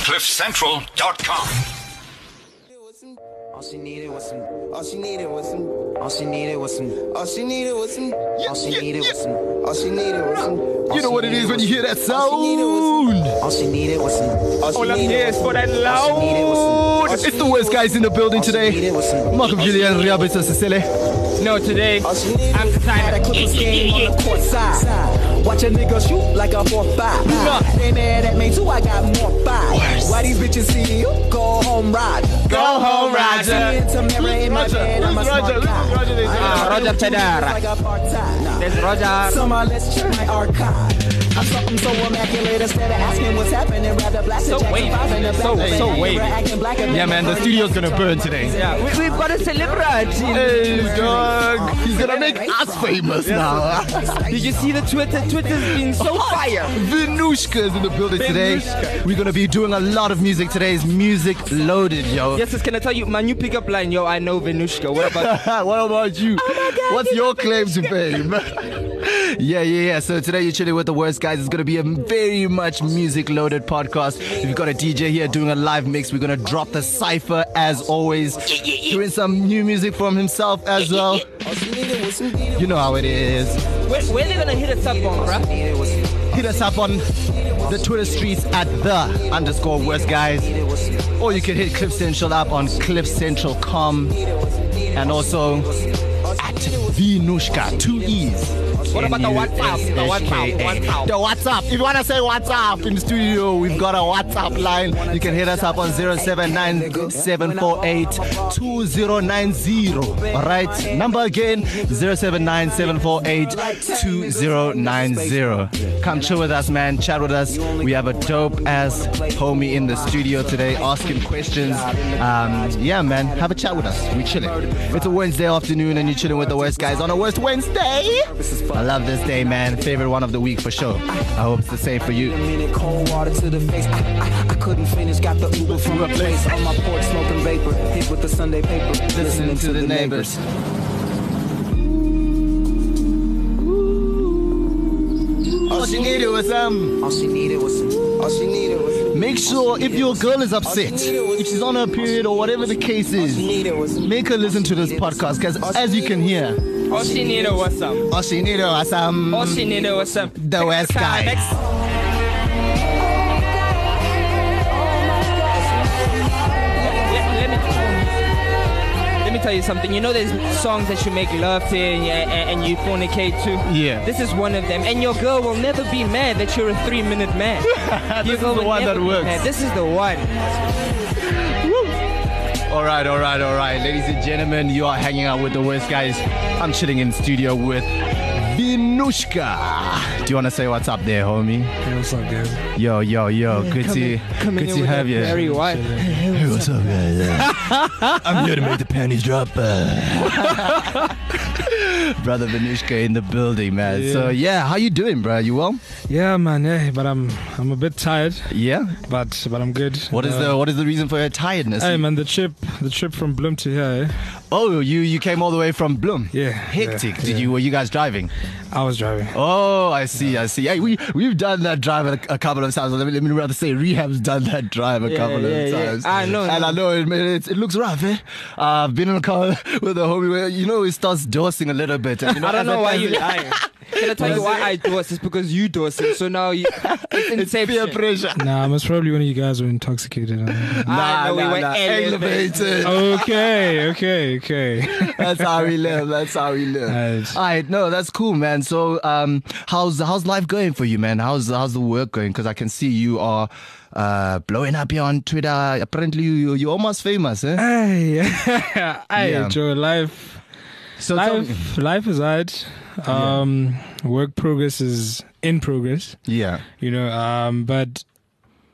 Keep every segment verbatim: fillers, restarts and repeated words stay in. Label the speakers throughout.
Speaker 1: cliff central dot com.
Speaker 2: All she needed was some. All she needed was some. All she needed was some. All she needed was some. All she needed was some. All she needed was some.
Speaker 3: You know what it is when you hear that sound.
Speaker 2: All she needed was some.
Speaker 4: All I'm here is for that loud.
Speaker 3: It's the worst guys in the building today. Marco Julian Riabitsa Cecile.
Speaker 4: No, today I'm the type that
Speaker 2: clip this game on the court side. Watch a nigga shoot like a four five. They mad at me too. I got more five. Why these bitches see you? Go home, Roger.
Speaker 4: Go home, Roger.
Speaker 2: In my bed, I'm a smart guy.
Speaker 4: Ah, Roger Federer. There's Roger.
Speaker 2: So my let's check my archive. I'm something so immaculate instead of asking what's happening. Rather blast
Speaker 4: so wavy. So, so wavy.
Speaker 3: Yeah, man, the studio's gonna burn today.
Speaker 4: Yeah, we, we've got a celebrity.
Speaker 3: Hey, dog. He's gonna make us famous now.
Speaker 4: Did you see the Twitter? Twitter's been so fire.
Speaker 3: Venushka's in the building today. We're gonna be doing a lot of music today. It's music loaded, yo.
Speaker 4: Yes, can I tell you my new pickup line? Yo, I know Venushka. What about
Speaker 3: what about you?
Speaker 4: Oh my God,
Speaker 3: what's your claim to fame? yeah, yeah, yeah. So today you're chilling with the worst guys. It's gonna be a very much music loaded podcast. We've got a D J here doing a live mix. We're gonna drop the cypher as always. Doing some new music from himself as well. You know how it is.
Speaker 4: Where, where are they gonna hit us up on, bruh?
Speaker 3: Hit us up on the Twitter streets at the underscore worst guys. Or you can hit Cliff Central up on cliff central dot com. And also at Venushka, two E's.
Speaker 4: What about the WhatsApp? The WhatsApp, WhatsApp.
Speaker 3: The WhatsApp. If you want to say WhatsApp in the studio, we've got a WhatsApp line. You can hit us up on zero seven nine seven four eight two zero nine zero. Alright? Number again, zero seven nine seven four eight two zero nine zero. Come chill with us, man. Chat with us. We have a dope ass homie in the studio today asking questions. Um, yeah, man. Have a chat with us. We chilling. It's a Wednesday afternoon and you're chilling with the West guys on a West Wednesday. I love this day, man. Favorite one of the week for sure. I hope it's the same for you.
Speaker 2: Cold water to the face. I, I, I couldn't finish. Got the Uber from a place on my porch, smoking vapor. Hit with the Sunday paper.
Speaker 3: Listening, Listening to, to the, the neighbors. All she needed was some.
Speaker 2: All she needed was some. All she needed was some.
Speaker 3: Make sure if your girl is upset, if she's on her period or whatever the case is, make her listen to this podcast because as you can hear,
Speaker 4: all she needed was some.
Speaker 3: All she needed was some.
Speaker 4: All she needed was some.
Speaker 3: The West guys.
Speaker 4: Let, let, me, let me tell you something. You know there's songs that you make love to and, and, and you fornicate to?
Speaker 3: Yeah.
Speaker 4: This is one of them. And your girl will never be mad that you're a three minute man.
Speaker 3: This is the one that works.
Speaker 4: This is the one.
Speaker 3: All right, all right, all right. Ladies and gentlemen, you are hanging out with the worst guys. I'm chilling in the studio with Venushka. Do you want to say what's up there, homie?
Speaker 5: Hey, what's up, guys?
Speaker 3: Yo, yo, yo.
Speaker 4: Yeah,
Speaker 3: good to,
Speaker 4: in,
Speaker 3: good to have you.
Speaker 4: Very white.
Speaker 3: Hey, what's up, guys? Yeah. I'm here to make the panties drop. Uh. Brother Venushka in the building, man. Yeah. So, yeah, how you doing, bro? You well?
Speaker 5: Yeah, man. Yeah, but I'm I'm a bit tired.
Speaker 3: Yeah?
Speaker 5: But but I'm good.
Speaker 3: What is uh, the what is the reason for your tiredness?
Speaker 5: Hey, man, the trip the trip from Bloem to here. Eh?
Speaker 3: Oh, you you came all the way from Bloem.
Speaker 5: Yeah.
Speaker 3: Hectic.
Speaker 5: Yeah,
Speaker 3: Did
Speaker 5: yeah.
Speaker 3: you? Were you guys driving?
Speaker 5: I was driving.
Speaker 3: Oh, I see. I see. Hey, we we've done that drive a, a couple of times. Let me, let me rather say, Rehab's done that drive a
Speaker 4: yeah,
Speaker 3: couple
Speaker 4: yeah,
Speaker 3: of
Speaker 4: yeah.
Speaker 3: times.
Speaker 4: I know.
Speaker 3: And
Speaker 4: no.
Speaker 3: I know it, it, it looks rough. Eh? Uh, I've been in a car with a homie where you know it starts dosing a little bit. And, you know,
Speaker 4: I don't know why you lying. Can I tell you why I dose? It's because you dose it. So now you, it's,
Speaker 3: it's peer pressure.
Speaker 5: Nah, most probably one of you guys were intoxicated.
Speaker 3: Nah,
Speaker 4: nah,
Speaker 3: no,
Speaker 4: we
Speaker 3: nah,
Speaker 4: were
Speaker 3: nah.
Speaker 4: elevated.
Speaker 3: elevated.
Speaker 5: Okay, okay, okay.
Speaker 3: That's how we live. That's how we live.
Speaker 5: Nice.
Speaker 3: All right, no, that's cool, man. So, um, how's how's life going for you, man? How's how's the work going? Because I can see you are uh, blowing up here on Twitter. Apparently, you you're almost famous, eh?
Speaker 5: Hey, hey,
Speaker 3: Yeah.
Speaker 5: Joe, life.
Speaker 3: So tell me.
Speaker 5: Life, life is hard. Um, yeah. Work progress is in progress.
Speaker 3: Yeah.
Speaker 5: You know, um, but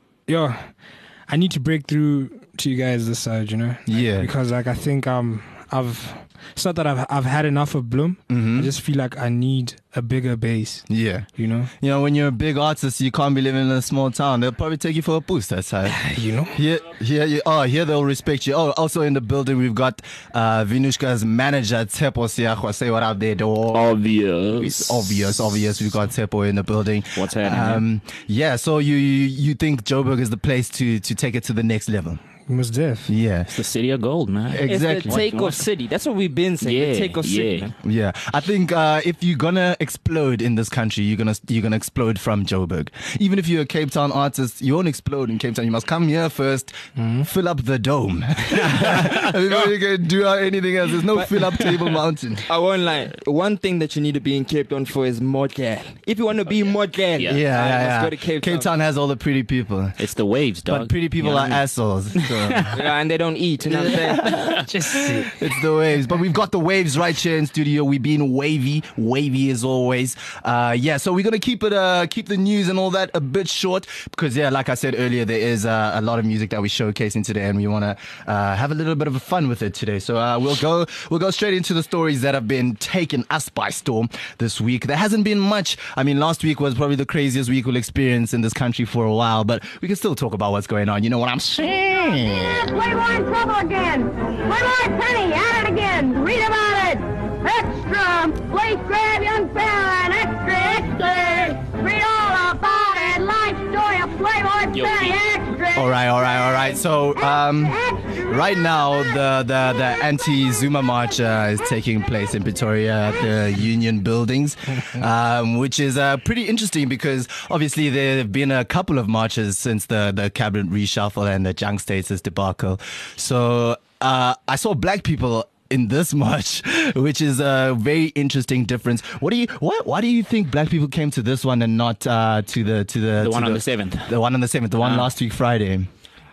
Speaker 5: yo, I need to break through to you guys this side, you know?
Speaker 3: Yeah.
Speaker 5: Because like I think um I've. It's not that I've I've had enough of Bloom.
Speaker 3: Mm-hmm.
Speaker 5: I just feel like I need a bigger base.
Speaker 3: Yeah.
Speaker 5: You know.
Speaker 3: You know, when you're a big artist, you can't be living in a small town. They'll probably take you for a boost. That's how.
Speaker 5: You know.
Speaker 3: Here, here, you, oh, here they'll respect you. Oh, also in the building we've got uh, Vinushka's manager Tsepo Siakwa. Say what up there, dog.
Speaker 6: Obvious.
Speaker 3: It's obvious, obvious. We've got Tsepo in the building.
Speaker 6: What's happening?
Speaker 3: Um, yeah. So you, you you think Joburg is the place to to take it to the next level?
Speaker 5: Most def.
Speaker 3: Yeah.
Speaker 6: It's the city of gold, man.
Speaker 3: Exactly.
Speaker 4: It's the takeoff city. That's what we've been saying.
Speaker 6: Yeah,
Speaker 4: the takeoff city.
Speaker 6: yeah.
Speaker 4: Man.
Speaker 3: Yeah, I think uh, if you're gonna explode in this country, you're gonna you're gonna explode from Joburg. Even if you're a Cape Town artist, you won't explode in Cape Town. You must come here first, mm-hmm. fill up the dome. Before you can do anything else, there's no
Speaker 4: But-
Speaker 3: fill up Table Mountain.
Speaker 4: I won't lie. One thing that you need to be in Cape Town for is model. If you want to be model,
Speaker 6: Yeah.
Speaker 3: Yeah, yeah,
Speaker 4: let's
Speaker 3: yeah.
Speaker 4: go to Cape,
Speaker 3: Cape Town has all the pretty people,
Speaker 6: It's the waves, dog.
Speaker 3: but pretty people
Speaker 6: You know
Speaker 3: are
Speaker 6: what I mean?
Speaker 3: assholes. So.
Speaker 4: Yeah, and they don't eat. You know what I'm saying?
Speaker 5: Just see.
Speaker 3: It's the waves, but we've got the waves right here in studio. We've been wavy, wavy as always. Uh, yeah, so we're gonna keep it, uh, keep the news and all that a bit short because, yeah, like I said earlier, there is uh, a lot of music that we're showcasing today, and we wanna uh, have a little bit of fun with it today. So uh, we'll go, we'll go straight into the stories that have been taking us by storm this week. There hasn't been much. I mean, last week was probably the craziest week we'll experience in this country for a while, but we can still talk about what's going on. You know what I'm saying?
Speaker 7: Playboy in trouble again. Playboy Penny at it again. Read about it. Extra. Place grab young fella and extra, extra. Read all about it. Life story of Playboy
Speaker 6: Yo,
Speaker 7: Penny.
Speaker 6: Pete.
Speaker 7: Extra.
Speaker 3: All right, all right, all right. So, um, right now, the the, the anti-Zuma march uh, is taking place in Pretoria at the Union Buildings, um, which is uh, pretty interesting because obviously there have been a couple of marches since the, the cabinet reshuffle and the junk status debacle. So, uh, I saw black people in this march, which is a very interesting difference. What do you what why do you think black people came to this one and not uh, to the to the
Speaker 6: The
Speaker 3: to
Speaker 6: one on the seventh.
Speaker 3: the one on the seventh, the one
Speaker 6: Uh.
Speaker 3: last week Friday?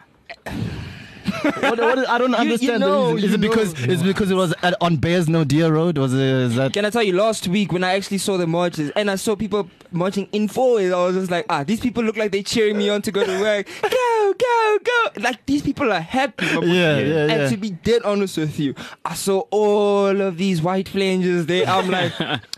Speaker 3: what, what, I don't understand
Speaker 4: know,
Speaker 3: the reason. Is
Speaker 4: you
Speaker 3: it because
Speaker 4: know.
Speaker 3: is it because it was at, on Bears No Deer Road? Was it is that?
Speaker 4: Can I tell you, last week when I actually saw the marches and I saw people marching in forward, I was just like, ah, these people look like they're cheering me on to go to work. Go, go, go. Like, these people are happy. my boy.
Speaker 3: Yeah, yeah, yeah.
Speaker 4: And to be dead honest with you, I saw all of these white flanges there. I'm like,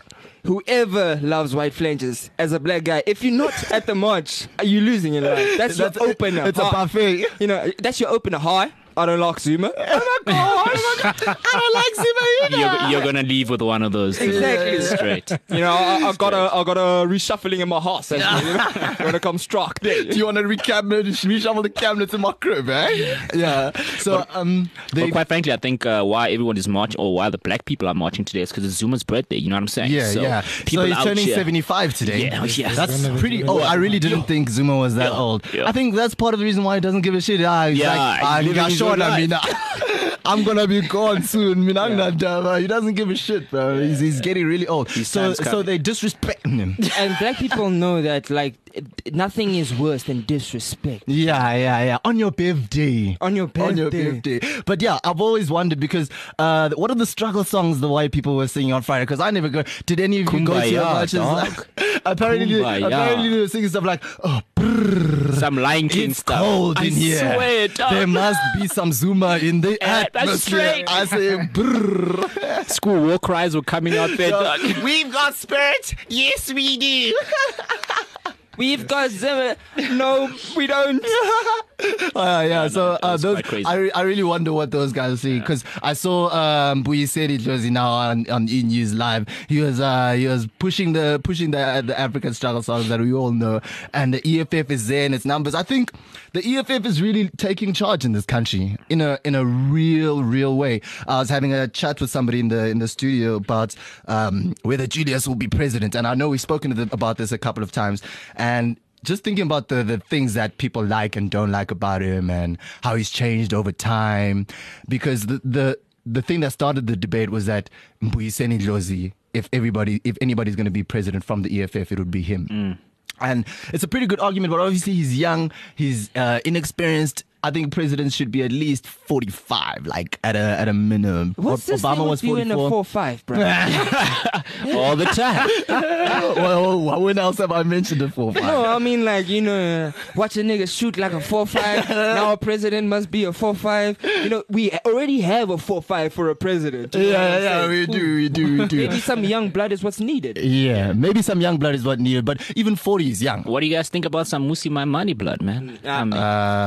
Speaker 4: whoever loves white flanges as a black guy, if you're not at the march, are you losing in life? That's,
Speaker 3: That's
Speaker 4: your opener.
Speaker 3: It's a
Speaker 4: Hi.
Speaker 3: buffet.
Speaker 4: You know, that's your opener. Hi, I don't like Zuma. Oh my gosh, I don't like Zuma either.
Speaker 6: You're, you're gonna leave with one of those.
Speaker 4: Exactly.
Speaker 6: Straight.
Speaker 4: You know, I, I got a, I got a reshuffling in my heart. Actually, you know? When it comes struck,
Speaker 3: Do you want to recabinet, reshuffle the cabinets in my crib, eh? Yeah. So um, they
Speaker 6: But quite frankly, I think uh, why everyone is marching, or why the black people are marching today, is because it's Zuma's birthday. You know what I'm saying?
Speaker 3: yeah,
Speaker 6: so
Speaker 3: yeah.
Speaker 6: People
Speaker 3: So he's
Speaker 6: out
Speaker 3: turning
Speaker 6: here-
Speaker 3: seventy-five today.
Speaker 6: Yeah, yeah.
Speaker 3: That's pretty. Oh, I really didn't think Zuma was that
Speaker 6: Yeah,
Speaker 3: old.
Speaker 6: yeah.
Speaker 3: I think that's part of the reason why he doesn't give a shit. Ah, he's
Speaker 6: Yeah,
Speaker 3: like,
Speaker 6: he's
Speaker 3: ah,
Speaker 6: living
Speaker 3: nigga,
Speaker 6: his
Speaker 3: sure,
Speaker 6: own
Speaker 3: I
Speaker 6: life.
Speaker 3: mean, I'm gonna be gone soon. Man, I'm not dumb. uh, He doesn't give a shit, bro. He's, he's getting really old.
Speaker 6: His
Speaker 3: So,
Speaker 6: time's
Speaker 3: so
Speaker 6: coming.
Speaker 3: they disrespecting him.
Speaker 4: And black people know that like it- nothing is worse than disrespect.
Speaker 3: Yeah, yeah, yeah. On your birthday.
Speaker 4: On your
Speaker 3: On your
Speaker 4: birthday.
Speaker 3: birthday. But yeah, I've always wondered because uh, what are the struggle songs the white people were singing on Friday? Because I never go. Did any of you go to the
Speaker 6: Kumbaya,
Speaker 3: marches?
Speaker 6: dog.
Speaker 3: Like, apparently,
Speaker 6: Kumbaya.
Speaker 3: apparently they were singing stuff like, oh, brrr,
Speaker 6: Some Lion King
Speaker 3: it's
Speaker 6: stuff.
Speaker 3: cold
Speaker 6: I
Speaker 3: in here.
Speaker 6: swear, dog.
Speaker 3: There must be some Zuma in the
Speaker 6: Yeah, that's
Speaker 3: atmosphere.
Speaker 6: straight.
Speaker 3: I say, brrr.
Speaker 6: School war cries were coming out there. dog.
Speaker 3: We've got spirit. Yes, we do.
Speaker 4: We've got Zimmer. No, we don't.
Speaker 3: Uh, yeah, so uh,
Speaker 6: was
Speaker 3: those,
Speaker 6: quite crazy.
Speaker 3: I, re- I really wonder what those guys are saying because I saw um, Buyiseri Josie now on, on E! News Live. He was uh, he was pushing the pushing the the African struggle songs that we all know, and the E F F is there in its numbers. I think the E F F is really taking charge in this country in a in a real real way. I was having a chat with somebody in the in the studio about um, whether Julius will be president, and I know we've spoken to them about this a couple of times, and just thinking about the, the things that people like and don't like about him and how he's changed over time. Because the the, the thing that started the debate was that Mbuyiseni Dlozi, if everybody, if anybody's going to be president from the E F F, it would be him. And it's a pretty good argument, but obviously he's young, he's uh, inexperienced I think presidents should be at least forty-five, like at a at a minimum.
Speaker 4: What's this
Speaker 3: Obama
Speaker 4: thing
Speaker 3: was
Speaker 4: with you in a
Speaker 3: forty-four.
Speaker 4: four five, bro?
Speaker 6: All the time.
Speaker 3: Well, when else have I mentioned a four five?
Speaker 4: No, I mean like, you know, uh, watch a nigga shoot like a four five. Now a president must be a four five. You know, we already have a four five for a president. You know what
Speaker 3: Yeah,
Speaker 4: I'm
Speaker 3: yeah,
Speaker 4: saying?
Speaker 3: we do, we do, we do.
Speaker 4: Maybe some young blood is what's needed.
Speaker 3: Yeah, maybe some young blood is what needed, but even forty is young.
Speaker 6: What do you guys think about some Musi My Money blood, man? I mean,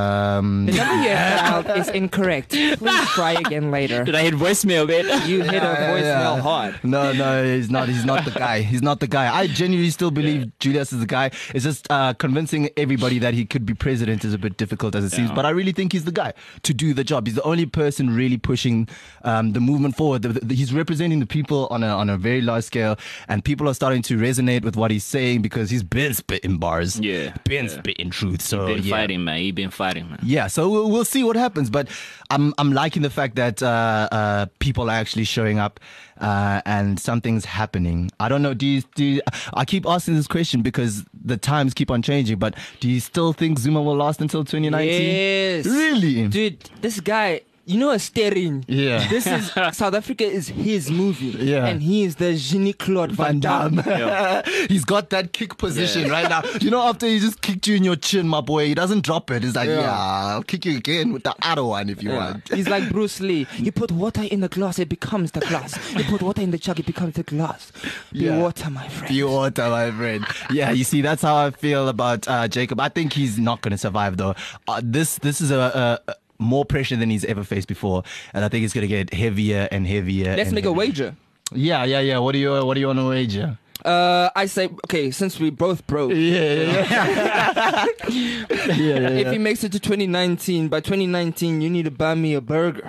Speaker 3: Um,
Speaker 4: The number you have dialed is incorrect. Please try again later.
Speaker 6: did I hit voicemail, man?
Speaker 4: You hit a
Speaker 3: Yeah,
Speaker 4: voicemail
Speaker 3: yeah.
Speaker 4: hard.
Speaker 3: No, no, he's not. He's not the guy. He's not the guy. I genuinely still believe Julius is the guy. It's just uh, convincing everybody that he could be president is a bit difficult as it seems.
Speaker 6: Yeah.
Speaker 3: But I really think he's the guy to do the job. He's the only person really pushing um, the movement forward. The, the, he's representing the people on a on a very large scale, and people are starting to resonate with what he's saying because he's been spitting bars.
Speaker 6: Yeah,
Speaker 3: been
Speaker 6: yeah.
Speaker 3: spitting truth. So
Speaker 6: Been
Speaker 3: yeah.
Speaker 6: fighting, man. He been fighting, man.
Speaker 3: Yeah, so we'll, we'll see what happens, but I'm I'm liking the fact that uh, uh, people are actually showing up uh, and something's happening. I don't know. Do you, do you, I keep asking this question because the times keep on changing, but do you still think Zuma will last until twenty nineteen?
Speaker 4: Yes.
Speaker 3: Really?
Speaker 4: Dude, this guy, you know, a steering.
Speaker 3: Yeah.
Speaker 4: This is South Africa is his movie.
Speaker 3: Yeah.
Speaker 4: And he is the Jean-Claude Van
Speaker 3: Van
Speaker 4: Damme.
Speaker 3: Damme. He's got that kick position
Speaker 6: Yeah.
Speaker 3: right now. You know, after he just kicked you in your chin, my boy, he doesn't drop it. He's like,
Speaker 4: Yeah.
Speaker 3: yeah, I'll kick you again with the other one if you
Speaker 4: Yeah.
Speaker 3: want.
Speaker 4: He's like Bruce Lee. You put water in the glass, it becomes the glass. You put water in the jug, it becomes the glass. Be
Speaker 3: Yeah.
Speaker 4: water, my friend.
Speaker 3: Be water, my friend. Yeah, you see, that's how I feel about uh, Jacob. I think he's not going to survive, though. Uh, this this is a, a, a more pressure than he's ever faced before, and I think it's going to get heavier and heavier.
Speaker 4: Let's
Speaker 3: and
Speaker 4: make a
Speaker 3: heavier.
Speaker 4: wager.
Speaker 3: Yeah, yeah, yeah. What do you What do you want to wager?
Speaker 4: Uh, I say, okay, since we both broke,
Speaker 3: Yeah, yeah, yeah. yeah, yeah,
Speaker 4: if
Speaker 3: yeah.
Speaker 4: he makes it to twenty nineteen, by twenty nineteen, you need to buy me a burger.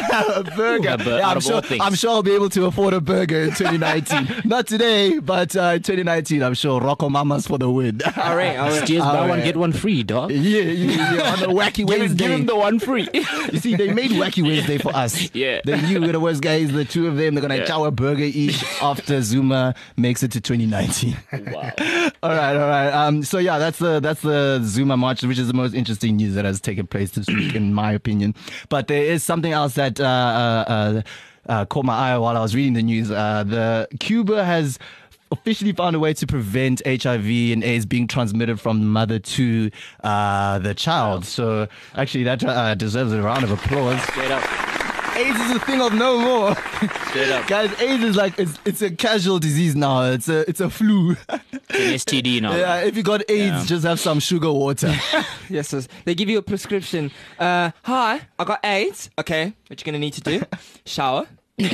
Speaker 3: a burger.
Speaker 6: Yeah, but
Speaker 3: Yeah,
Speaker 6: out
Speaker 3: I'm
Speaker 6: of
Speaker 3: sure.
Speaker 6: all things.
Speaker 3: I'm sure I'll be able to afford a burger in twenty nineteen. Not today, but uh, in twenty nineteen, I'm sure Rocco Mamas for the win.
Speaker 4: All right, all right.
Speaker 6: Just buy
Speaker 3: All
Speaker 6: one,
Speaker 3: right.
Speaker 6: get one free, dog.
Speaker 3: Yeah, yeah, yeah. On a wacky
Speaker 6: Give him,
Speaker 3: Wednesday.
Speaker 6: give him the one free.
Speaker 3: You see, they made Wacky Wednesday for us.
Speaker 6: Yeah.
Speaker 3: They knew we're the worst guys, the two of them, they're going to
Speaker 6: Yeah.
Speaker 3: chow a burger each after Zuma makes it to twenty nineteen.
Speaker 6: Wow.
Speaker 3: all right, all right. Um, so yeah, that's the that's the Zuma march, which is the most interesting news that has taken place this week, in my opinion. But there is something else that uh, uh, uh, uh, caught my eye while I was reading the news. Uh, the Cuba has officially found a way to prevent H I V and AIDS being transmitted from the mother to uh, the child. So actually, that uh, deserves a round of applause.
Speaker 6: Straight up.
Speaker 3: AIDS is a thing of no more.
Speaker 6: Straight up.
Speaker 3: Guys, AIDS is like it's it's a casual disease now. It's a it's a flu.
Speaker 6: It's an S T D now.
Speaker 3: Yeah, if you got AIDS,
Speaker 6: Yeah.
Speaker 3: just have some sugar water.
Speaker 4: Yes, yes. They give you a prescription. Uh, hi, I got AIDS. Okay, what you're gonna need to do? Shower.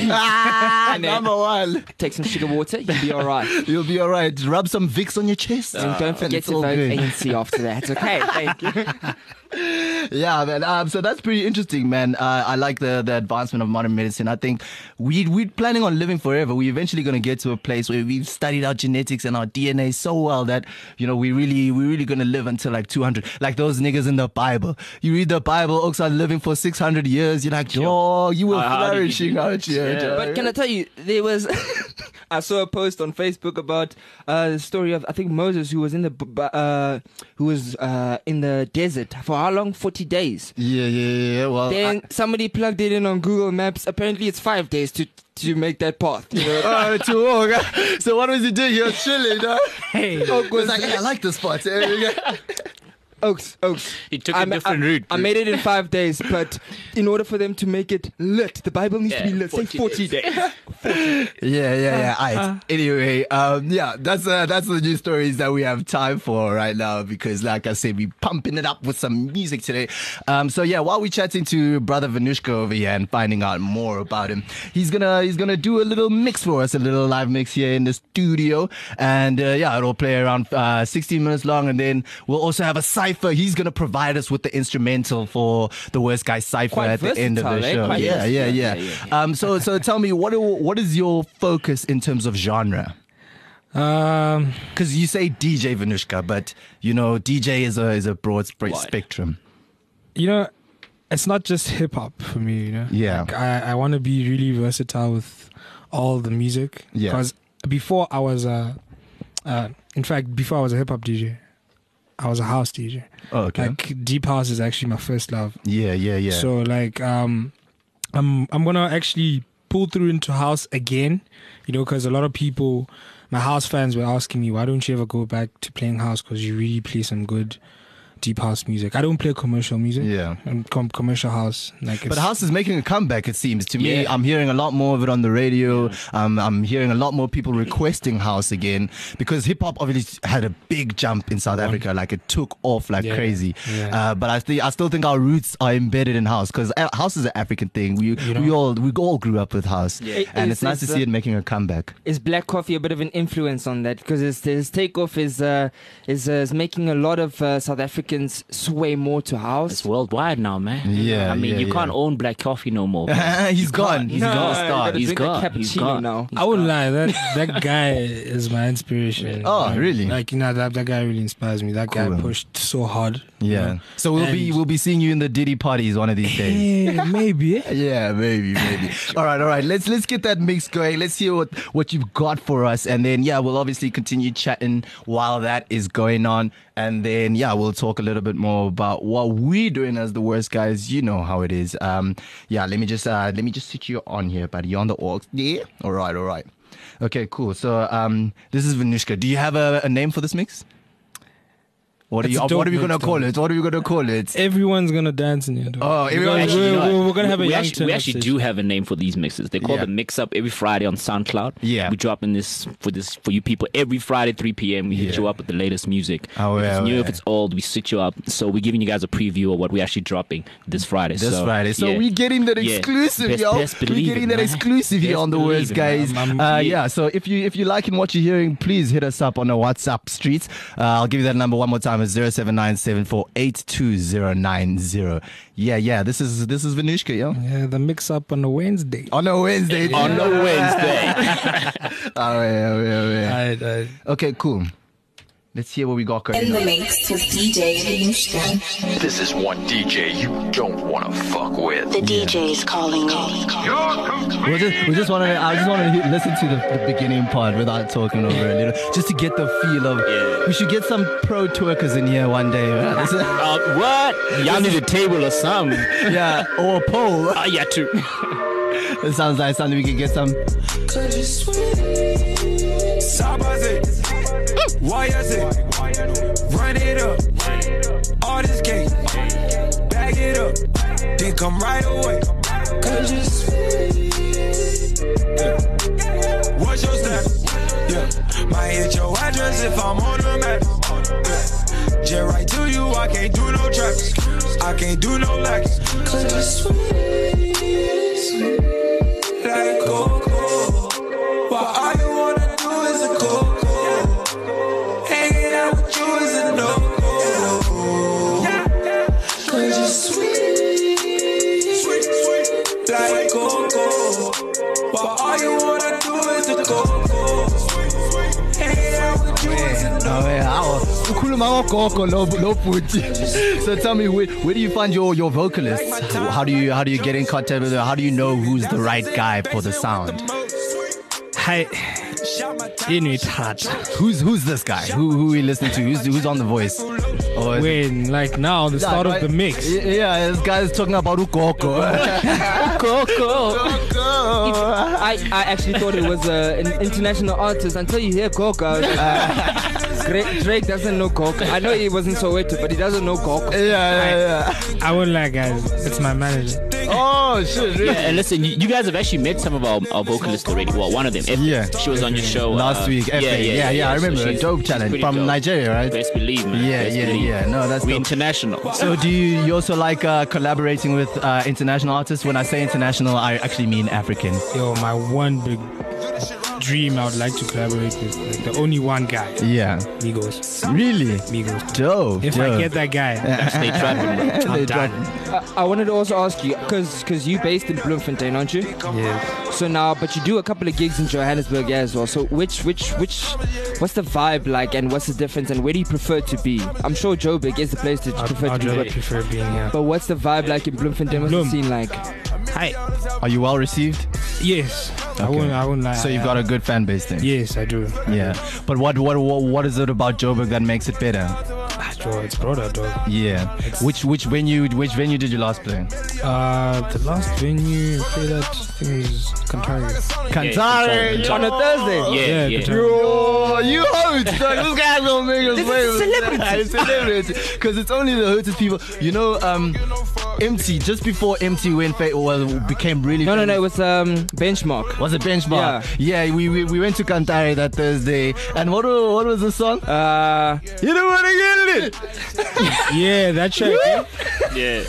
Speaker 3: ah,
Speaker 4: And then-
Speaker 3: number one.
Speaker 4: Take some sugar water. You'll be all right.
Speaker 3: You'll be all right. Rub some Vicks on your chest.
Speaker 4: And don't
Speaker 3: and
Speaker 4: forget
Speaker 3: it's
Speaker 4: to
Speaker 3: all
Speaker 4: vote
Speaker 3: good.
Speaker 4: A N C after that. Okay, thank you.
Speaker 3: Yeah, man. Um, so that's pretty interesting, man. Uh, I like the the advancement of modern medicine. I think we we're planning on living forever. We're eventually going to get to a place where we've studied our genetics and our D N A so well that you know we really we're really going to live until like two hundred. Like those niggas in the Bible. You read the Bible, oaks are living for six hundred years. You're like, oh, you were
Speaker 6: How- how did you
Speaker 3: flourishing
Speaker 6: do
Speaker 3: out here.
Speaker 6: Yeah.
Speaker 3: Joe.
Speaker 4: But can I tell you, there was. I saw a post on Facebook about uh, the story of I think Moses, who was in the b- b- uh, who was uh, in the desert for how long? Forty days.
Speaker 3: Yeah, yeah, yeah. Well,
Speaker 4: Then somebody plugged it in on Google Maps. Apparently, it's five days to to make that path. You know?
Speaker 3: Oh, too long. So what was he doing? He was chilling, huh?
Speaker 4: Hey,
Speaker 3: He was like, hey, I like this spot.
Speaker 4: Oaks, Oaks.
Speaker 6: He took a
Speaker 4: I ma-
Speaker 6: different
Speaker 4: I,
Speaker 6: route.
Speaker 4: I made it in five days, but in order for them to make it lit, the Bible needs to be
Speaker 6: Yeah,
Speaker 4: lit. Say forty
Speaker 6: forty
Speaker 4: days.
Speaker 3: Yeah, yeah, yeah. All right. Anyway, um, yeah, that's uh, that's the news stories that we have time for right now because, like I said, we're pumping it up with some music today. Um, so yeah, while we're chatting to brother Venushka over here and finding out more about him, he's gonna he's gonna do a little mix for us, a little live mix here in the studio, and uh, yeah, it'll play around uh, sixteen minutes long, and then we'll also have a cipher. He's gonna provide us with the instrumental for the Worst Guy Cipher
Speaker 4: Quite
Speaker 3: at the end of the
Speaker 4: versatile, eh?
Speaker 3: show.
Speaker 4: Quite
Speaker 3: Yeah, yeah,
Speaker 4: versatile.
Speaker 3: yeah,
Speaker 4: Yeah, yeah,
Speaker 3: Um, so so tell me what do- what is your focus in terms of genre?
Speaker 5: Um,
Speaker 3: Because you say D J Venushka, but you know D J is a is a broad sp-
Speaker 6: Wide.
Speaker 3: spectrum.
Speaker 5: you know, it's not just hip hop for me. You know,
Speaker 3: Yeah.
Speaker 5: Like, I I want to be really versatile with all the music.
Speaker 3: Yeah.
Speaker 5: Because before I was a, uh, in fact, before I was a hip hop D J. I was a house D J.
Speaker 3: Oh, okay.
Speaker 5: Like deep house is actually my first love.
Speaker 3: Yeah, yeah, yeah.
Speaker 5: So like um, I'm I'm gonna actually pull through into house again, you know, because a lot of people, my house fans were asking me, why don't you ever go back to playing house? Because you really play some good deep house music. I don't play commercial music.
Speaker 3: Yeah.
Speaker 5: I'm com- commercial house. Like
Speaker 3: But
Speaker 5: it's,
Speaker 3: house is making a comeback, it seems. To me,
Speaker 6: Yeah.
Speaker 3: I'm hearing a lot more of it on the radio. Um, I'm hearing a lot more people requesting house again because hip hop obviously had a big jump in South Africa. Like it took off like
Speaker 5: Yeah.
Speaker 3: crazy.
Speaker 5: Yeah.
Speaker 3: Uh, but I, th- I still think our roots are embedded in house because house is an African thing. We
Speaker 5: know?
Speaker 3: we all we all grew up with house,
Speaker 4: Yeah.
Speaker 3: and
Speaker 4: Is-
Speaker 3: it's nice to
Speaker 4: is,
Speaker 3: see
Speaker 4: uh,
Speaker 3: it making a comeback.
Speaker 4: Is Black Coffee a bit of an influence on that? Because his, his takeoff is uh, is, uh, is making a lot of uh, South Africans sway more to house.
Speaker 6: It's worldwide now, man.
Speaker 3: Yeah,
Speaker 6: I mean,
Speaker 3: yeah,
Speaker 6: you
Speaker 3: yeah.
Speaker 6: can't own Black Coffee no more. bro.
Speaker 3: He's
Speaker 6: You
Speaker 3: gone.
Speaker 6: can't.
Speaker 3: He's
Speaker 4: No,
Speaker 3: gone.
Speaker 4: you
Speaker 3: Star.
Speaker 4: gotta
Speaker 6: He's
Speaker 4: drink the
Speaker 6: gone.
Speaker 4: cappuccino
Speaker 6: He's gone.
Speaker 4: now.
Speaker 5: I wouldn't lie, that that guy is my inspiration.
Speaker 3: Oh,
Speaker 5: Like-
Speaker 3: really?
Speaker 5: Like you know, that that guy really inspires me. That
Speaker 3: Cool.
Speaker 5: guy pushed so hard. you
Speaker 3: Yeah.
Speaker 5: know.
Speaker 3: So we'll be
Speaker 5: And-
Speaker 3: we'll be seeing you in the Diddy parties one of these days.
Speaker 5: Yeah, maybe.
Speaker 3: Yeah, maybe, maybe. All right, all right. Let's let's get that mix going. Let's hear what what you've got for us, and then yeah, we'll obviously continue chatting while that is going on, and then yeah, we'll talk a little bit more about what we're doing as the worst guys. You know how it is. Um, yeah. Let me just uh, let me just sit you on here, buddy. You're on the aux. Yeah. All right, all right. Okay, cool. So um, this is Venushka. Do you have a, a name for this mix? What are
Speaker 5: It's
Speaker 3: you?
Speaker 5: a dope
Speaker 3: What are we
Speaker 5: mix,
Speaker 3: gonna call
Speaker 5: though.
Speaker 3: it? What are we gonna call it?
Speaker 5: Everyone's gonna dance in here. Though.
Speaker 3: Oh,
Speaker 5: We're
Speaker 3: everyone-
Speaker 5: gonna-
Speaker 3: Actually,
Speaker 5: we're,
Speaker 6: you know
Speaker 5: we're,
Speaker 6: what?
Speaker 5: we're gonna have a
Speaker 6: we
Speaker 5: young
Speaker 6: actually,
Speaker 5: turn
Speaker 6: we
Speaker 5: up
Speaker 6: actually
Speaker 5: session.
Speaker 6: do have a name for these mixes. They're called
Speaker 3: Yeah.
Speaker 6: the Mix Up every Friday on SoundCloud.
Speaker 3: Yeah.
Speaker 6: we drop in this for this for you people every Friday three p.m. We hit
Speaker 3: Yeah.
Speaker 6: you up with the latest music.
Speaker 3: Oh,
Speaker 6: if
Speaker 3: yeah,
Speaker 6: it's new,
Speaker 3: yeah.
Speaker 6: if it's old, we sit you up. So we're giving you guys a preview of what we're actually dropping this Friday.
Speaker 3: This
Speaker 6: so,
Speaker 3: Friday. So
Speaker 6: yeah.
Speaker 3: we're getting that
Speaker 6: Yeah.
Speaker 3: exclusive,
Speaker 6: Best-
Speaker 3: yo.
Speaker 6: best
Speaker 3: We're
Speaker 6: believe
Speaker 3: getting
Speaker 6: it,
Speaker 3: that
Speaker 6: man.
Speaker 3: exclusive here
Speaker 6: Best
Speaker 3: on the worst
Speaker 6: believe it,
Speaker 3: guys.
Speaker 5: man.
Speaker 3: Uh,
Speaker 6: Yeah.
Speaker 3: yeah. So if you if you liking what you're hearing, please hit us up on the WhatsApp streets. Uh, I'll give you that number one more time. It's zero seven nine seven four eight two zero nine zero. Yeah, yeah. This is this is Venushka, yo.
Speaker 5: Yeah, the mix up on a Wednesday.
Speaker 3: On a Wednesday.
Speaker 6: on a Wednesday.
Speaker 3: All right, all right, all right.
Speaker 5: Alright, alright.
Speaker 3: Okay, cool. Let's hear what we got going
Speaker 8: In the
Speaker 3: on.
Speaker 8: mix with D J Venushka.
Speaker 1: This is one D J you don't want to fuck with.
Speaker 8: The D J is calling me.
Speaker 3: We just, we just wanted, I just wanted to hear- listen to the, the beginning part without talking over it, you know, just to get the feel of.
Speaker 6: Yeah.
Speaker 3: We should get some pro twerkers in here one day. Right? This is-
Speaker 6: Uh, what? Y'all need a table or something.
Speaker 3: yeah, or a pole.
Speaker 6: Oh, yeah, too.
Speaker 3: It sounds like something we can get some.
Speaker 9: Why is it? Run it up. All this cake. Bag it up. Then come right away. Cause you sweet. Yeah. What's your status? Yeah. Might hit your address if I'm on the map. Yeah. Just right to you, I can't do no traps. I can't do no lacks. Cause you sweet. Like cocoa. But all you wanna do is a cocoa. Hanging out with you is a no-go. Cause you're sweet. Sweet, sweet. Like cocoa. But all you wanna do is the cocoa. Hanging out with you is a
Speaker 3: Oh, yeah, our- ukhuluma ngogogo no no bhuti. So tell me, where, where do you find your, your vocalists? How do you how do you get in contact with them? How do you know who's the right guy for the sound?
Speaker 5: Hi. Anyway, hard.
Speaker 3: Who's who's this guy? Who who we listening to? Who's who's on the voice? Or is-
Speaker 5: When, like now, the start of the mix.
Speaker 3: Yeah, yeah, this guy's talking about ugogo.
Speaker 4: Coco. I, I actually thought it was uh, an international artist until you hear Coco. I was like, uh, Drake, Drake doesn't know Coco. I know he wasn't Soweto, but he doesn't know Coco.
Speaker 3: yeah, yeah, yeah.
Speaker 5: I won't lie, guys. It's my manager.
Speaker 3: Oh shit! Really?
Speaker 6: Yeah, and listen, you, you guys have actually met some of our, our vocalists already. Well, one of them, Efe.
Speaker 3: Yeah.
Speaker 6: She was on your show
Speaker 3: Last
Speaker 6: uh,
Speaker 3: week, Efe.
Speaker 6: Yeah, yeah,
Speaker 3: yeah, yeah, I
Speaker 6: So
Speaker 3: remember.
Speaker 6: she's-
Speaker 3: Dope
Speaker 6: she's
Speaker 3: challenge
Speaker 6: pretty
Speaker 3: from
Speaker 6: dope.
Speaker 3: Nigeria, right?
Speaker 6: Best believe, man.
Speaker 3: Yeah,
Speaker 6: Best
Speaker 3: yeah,
Speaker 6: believe.
Speaker 3: yeah. No, that's
Speaker 6: we
Speaker 3: dope.
Speaker 6: international.
Speaker 3: So do you, you also like uh, collaborating with uh, international artists? When I say international, I actually mean African.
Speaker 5: Yo, my one big dream I would like to collaborate with, like, the only one guy,
Speaker 3: Yeah.
Speaker 5: Migos.
Speaker 3: Really?
Speaker 5: Migos.
Speaker 3: Dope.
Speaker 5: If
Speaker 3: dope.
Speaker 5: I get that guy,
Speaker 6: Stay trapping, bro.
Speaker 3: They
Speaker 5: I'm done.
Speaker 4: Uh, I wanted to also ask you, because because you based in Bloemfontein, aren't you?
Speaker 5: Yeah.
Speaker 4: So now, but you do a couple of gigs in Johannesburg as well. So which, which, which, what's the vibe like, and what's the difference, and where do you prefer to be? I'm sure Joburg is the place that you prefer
Speaker 5: I'd, I'd
Speaker 4: to be.
Speaker 5: really
Speaker 4: But,
Speaker 5: prefer being here.
Speaker 4: but what's the vibe like in Bloemfontein? What's
Speaker 5: Bloem.
Speaker 4: the scene like?
Speaker 5: Hi.
Speaker 3: Are you well received?
Speaker 5: Yes. I
Speaker 3: Okay.
Speaker 5: won't. I won't lie.
Speaker 3: So you've got a good fan base then?
Speaker 5: Yes, I do.
Speaker 3: Yeah. But what what what, what is it about Joburg that makes it better?
Speaker 5: Sure, it's broader, dog.
Speaker 3: Yeah. Which which venue which venue did you last play?
Speaker 5: Uh, the last venue play that thing was Kantari.
Speaker 3: Kantari
Speaker 6: Yeah,
Speaker 4: On a Thursday.
Speaker 6: Yeah, yeah.
Speaker 5: Kantari.
Speaker 3: Yo, you host. This guy's gonna make us
Speaker 4: This is
Speaker 3: famous.
Speaker 4: celebrity.
Speaker 3: It's celebrity. Because it's only the hostest people. You know, um, Empty. Just before Empty went fa- well, became really.
Speaker 4: No, no, no. It
Speaker 3: famous.
Speaker 4: was um benchmark.
Speaker 3: Was it Benchmark? Yeah, yeah we, we we went to Kantari that Thursday. And what wa- what was the song?
Speaker 4: Uh,
Speaker 3: You don't wanna get lit.
Speaker 5: Yeah, that track. yeah.
Speaker 6: Yeah.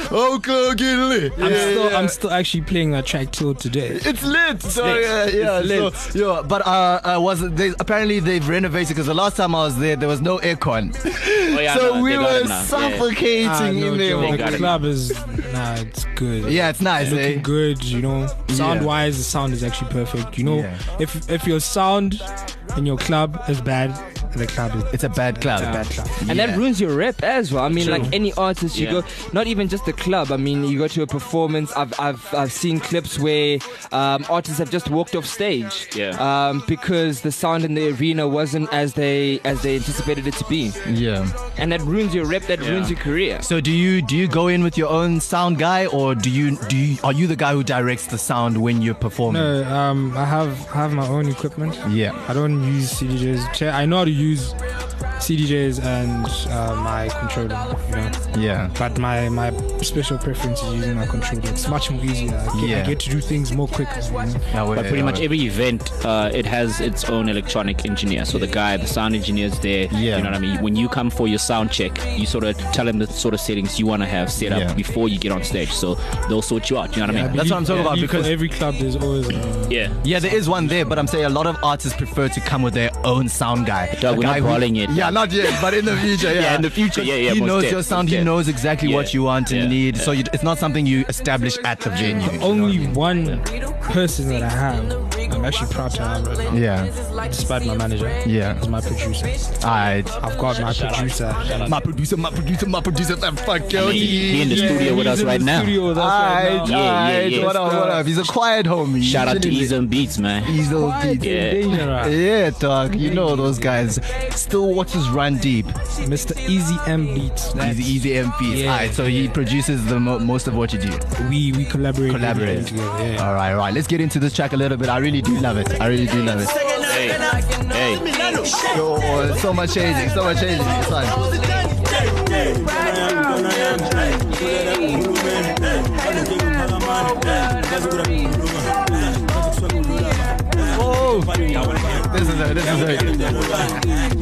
Speaker 3: Okay, get lit.
Speaker 5: I'm
Speaker 3: Yeah,
Speaker 5: still,
Speaker 3: yeah.
Speaker 5: I'm still actually playing that track till today.
Speaker 3: It's lit. So
Speaker 6: lit.
Speaker 3: yeah, yeah.
Speaker 4: It's lit.
Speaker 3: So, yeah, but uh, uh was they apparently they've renovated because the last time I was there there was no aircon.
Speaker 6: Oh, yeah,
Speaker 3: so
Speaker 6: no,
Speaker 3: we
Speaker 6: they got
Speaker 3: were
Speaker 6: it now. Yeah.
Speaker 3: suffocating
Speaker 5: Ah, no,
Speaker 3: in there.
Speaker 5: Joe,
Speaker 6: They
Speaker 5: the
Speaker 6: got it
Speaker 5: club is nah, it's good.
Speaker 3: Yeah, it's nice,
Speaker 5: Looking
Speaker 3: eh?
Speaker 5: good, you know. Sound wise, the sound is actually perfect. You know,
Speaker 3: Yeah.
Speaker 5: if if your sound in your club is bad, the club is
Speaker 3: It's a bad club.
Speaker 5: a bad club.
Speaker 4: and that ruins your rep as well. I mean,
Speaker 6: True.
Speaker 4: like any artist, you
Speaker 6: Yeah.
Speaker 4: go, not even just the club. I mean, you go to a performance. I've I've I've seen clips where um, artists have just walked off stage,
Speaker 6: Yeah.
Speaker 4: um, because the sound in the arena wasn't as they as they anticipated it to be,
Speaker 3: Yeah.
Speaker 4: and that ruins your rep. That
Speaker 6: Yeah.
Speaker 4: ruins your career.
Speaker 3: So do you do you go in with your own sound guy or do you do you, are you the guy who directs the sound when you're performing?
Speaker 5: No, um, I have I have my own equipment.
Speaker 3: Yeah.
Speaker 5: I don't use C D Js. Che- I know how to use C D Js and uh, my controller, you know.
Speaker 3: Yeah.
Speaker 5: But my, my special preference is using my controller. It's much more easier. I get,
Speaker 3: Yeah.
Speaker 5: I get to do things more quicker. You know?
Speaker 3: Yeah,
Speaker 6: But
Speaker 3: wait,
Speaker 6: pretty much
Speaker 3: wait.
Speaker 6: every event, uh, it has its own electronic engineer. So the guy, the sound engineer is there.
Speaker 3: Yeah.
Speaker 6: You know what I mean? When you come for your sound check, you sort of tell him the sort of settings you want to have set up
Speaker 3: Yeah.
Speaker 6: before you get on stage. So they'll sort you out. You know what I
Speaker 5: I
Speaker 6: mean?
Speaker 3: That's what I'm talking
Speaker 5: believe-
Speaker 3: about,
Speaker 5: I believe
Speaker 3: because-
Speaker 5: for every club there's always uh,
Speaker 6: Yeah.
Speaker 3: Yeah, there is one there, but I'm saying a lot of artists prefer to come with their own sound guy.
Speaker 6: Dog,
Speaker 3: A
Speaker 6: we're
Speaker 3: guy
Speaker 6: not
Speaker 3: who-
Speaker 6: calling it.
Speaker 3: Yeah, not yet, but in the future, yeah.
Speaker 6: Yeah, in the future, yeah, yeah,
Speaker 3: He
Speaker 6: most
Speaker 3: knows
Speaker 6: def,
Speaker 3: your sound.
Speaker 6: most
Speaker 3: He
Speaker 6: def.
Speaker 3: knows exactly
Speaker 6: Yeah.
Speaker 3: what you want and
Speaker 6: Yeah.
Speaker 3: need. So you, it's not something you establish at the venue. you know
Speaker 5: only
Speaker 3: what I mean?
Speaker 5: one person that I have. I'm actually proud to have right now.
Speaker 3: Yeah,
Speaker 5: Despite my manager.
Speaker 3: yeah.
Speaker 5: Is my producer.
Speaker 3: Alright.
Speaker 5: I've got my producer.
Speaker 3: My producer, my producer, my producer. That fuck yo.
Speaker 6: He, he in the
Speaker 5: Yeah,
Speaker 6: studio with
Speaker 5: he's
Speaker 6: us
Speaker 5: in
Speaker 6: right
Speaker 5: the
Speaker 6: now.
Speaker 5: studio with us right
Speaker 3: Alright,
Speaker 5: now.
Speaker 6: Yeah, yeah,
Speaker 3: alright.
Speaker 6: yeah.
Speaker 3: What up, what up? He's a quiet homie.
Speaker 6: Shout out to
Speaker 3: Chilling
Speaker 6: Ease and Beats, man.
Speaker 3: Ease on beat.
Speaker 6: Yeah.
Speaker 5: Dangerous.
Speaker 3: Yeah, dog. You know those guys. Still watches Run Deep.
Speaker 5: Mister Easy M Beats. That's-
Speaker 3: Easy, easy M Ps.
Speaker 5: Yeah,
Speaker 3: Alright, so he
Speaker 5: yeah.
Speaker 3: produces the mo- most of what you do.
Speaker 5: We we collaborate.
Speaker 3: Collaborate.
Speaker 5: together, yeah.
Speaker 3: All right, all right. Let's get into this track a little bit. I really do love it. I really do love it.
Speaker 6: Hey, hey.
Speaker 3: Yo, so much changing, so much changing. It's fun. Oh, this is it. This is it.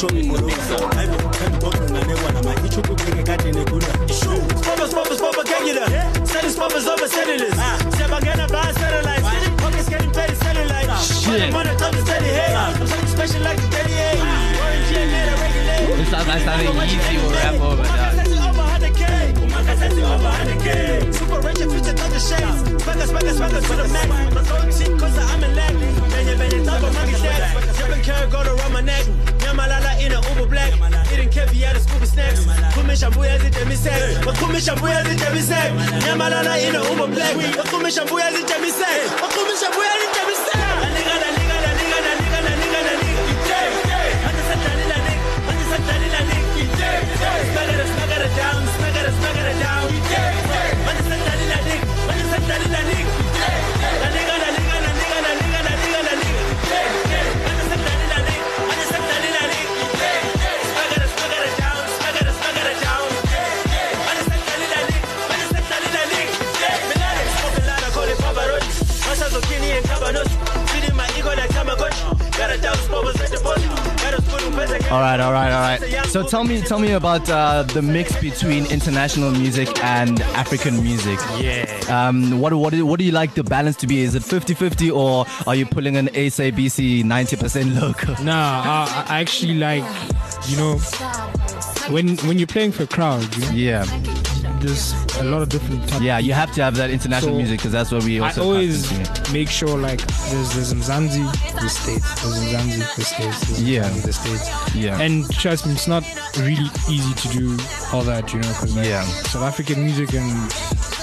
Speaker 10: Spoppers, spoppers, popper, can you there? Selling spoppers over cellulars. Seven gonna buy satellites. Pockets getting paid selling like.
Speaker 3: Shit.
Speaker 10: Money comes to steady head. I'm something special like the thirty-eight. Orange and net a regulate.
Speaker 3: This sounds like something easy will rap over that.
Speaker 10: That's over one hundred K. That's over one hundred K. Super rich and future thunder shades. Swaggers, swaggers, swaggers to the max. Not going cheap cause I'm in lag. Benny, Benny, top of monkey stacks. Seven carat gold around my neck. Yamalala in a Uber black. Eating caviar and Scooby snacks. Kumi shampoo as it demi sack. But Kumi shampoo as it demi sack. Yamalala in a Uber black. But Kumi shampoo as it demi sack. But Kumi shampoo as it demi sack. A nigga, a nigga, a nigga, a nigga, a nigga, a nigga. Man, it's a Dalila nick. Man, it's a Dalila nick. Smagger it, smagger it down. Smagger it, smagger it down. Man, it's a Dalila nick. Man, it's a Dalila nick. A nigga, a nigga, a nigga, a nigga, a nigga, a nigga. Man, it's a Dalila nick. Man, it's a Dalila nick. Smagger it, smagger it down. Smagger it, smagger it down. Man, it's a Dalila nick. Man, it's a Dalila nick. Milani, smoke a lot of cold Pavarotti. Masha Zucchini and Cabanos. Feeding my ego like Tamagotchi. Gotta down spoppers at the bottom. Gotta school and better.
Speaker 3: All right, all right, all right. So tell me, tell me about uh, the mix between international music and African music.
Speaker 5: Yeah.
Speaker 3: Um, what what do, what do you like the balance to be? Is it fifty-fifty or are you pulling an A C B C ninety percent local?
Speaker 5: Nah, I, I actually like, you know, when when you're playing for a crowd, you know,
Speaker 3: Yeah,
Speaker 5: there's a lot of different types.
Speaker 3: yeah. You have to have that international
Speaker 5: So,
Speaker 3: music because that's what we
Speaker 5: I
Speaker 3: also.
Speaker 5: always
Speaker 3: constantly-
Speaker 5: make sure like there's there's Mzansi, the States, there's Mzansi, the States, there's
Speaker 3: Yeah.
Speaker 5: Mzansi, the States.
Speaker 3: Yeah.
Speaker 5: And trust me, it's not really easy to do all that, you know, because like
Speaker 3: Yeah.
Speaker 5: South African music and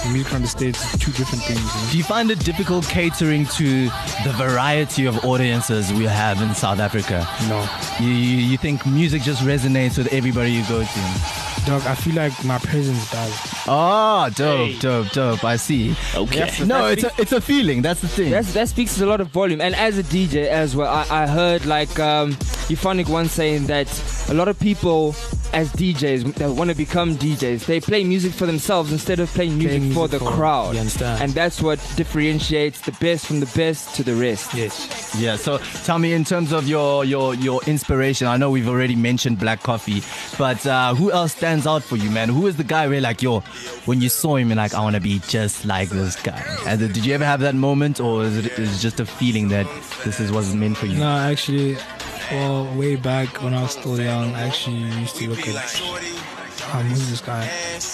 Speaker 5: music from the States is two different things. You know?
Speaker 3: Do you find it difficult catering to the variety of audiences we have in South Africa?
Speaker 5: No.
Speaker 3: You, you, you think music just resonates with everybody you go to?
Speaker 5: Dog, I feel like my presence does.
Speaker 3: Oh, dope, hey. dope, dope. I see.
Speaker 6: Okay.
Speaker 4: Yes,
Speaker 3: no, it's a, it's a feeling. That's the thing.
Speaker 4: That's, that speaks a lot of volume. And as a D J as well, I, I heard like um, Euphonic once saying that a lot of people as D Js that want to become D Js, they play music for themselves instead of playing music, playing music for the for, crowd.
Speaker 5: You understand?
Speaker 4: And that's what differentiates the best from the best to the rest.
Speaker 5: Yes.
Speaker 3: Yeah. So tell me, in terms of your your your inspiration, I know we've already mentioned Black Coffee, but uh, who else stands out for you, man? Who is the guy where like, yo, when you saw him, you're like, I want to be just like this guy? And did you ever have that moment, or is it, is it just a feeling that this is what's meant for you?
Speaker 5: No, actually. Well, way back when I was still young, I actually used to look at um, who's this guy?